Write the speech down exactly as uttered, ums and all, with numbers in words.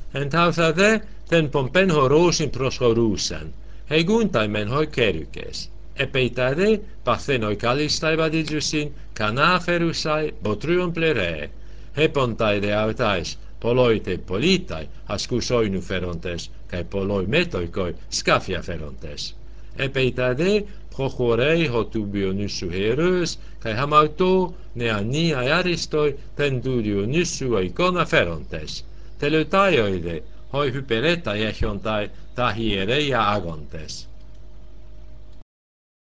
En tausade ten pompen horosin proshorusan, heguntai men hoikerykes. Epeitade pathenoi kalistaivadidjusin kanaferusai botrion plere. Hepontaide autais poloite politai haskusoinu ferontes, kai poloi metoikoi skafia ferontes. Epeitade prochorei hotubionyssu hereus, kai hamauto neani aristoi tendurio nyssu ikona ferontes. Teletaioide hoi hypereta echontai tahiereia agontes.